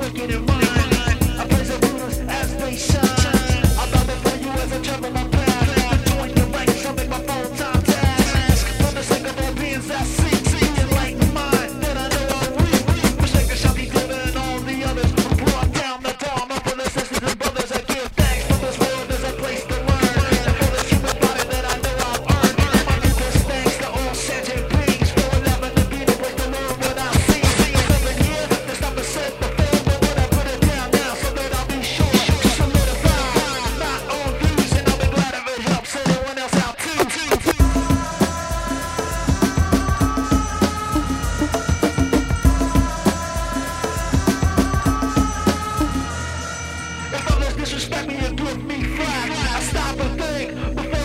wicked and mine. I praise the rulers as they shine. I bow before you as I travel my path. To join the ranks, I make my full-time task. For the sake of all beings that seek the enlightened mind that I know I'm weak. Forsaken shall be given all the others who brought down the Dharma for the sisters and brothers. I give thanks for this world as a place to learn. And for this human body that I know I've earned. My deepest thanks to all sentient beings for allowing to be the place to learn what I've seen. 7 years, that's not percent before, but when I put it down now so that I'll be sure to solidify my own views, and I'll be glad if it helps anyone else out too. If others disrespect me and give me flack, I stop and think before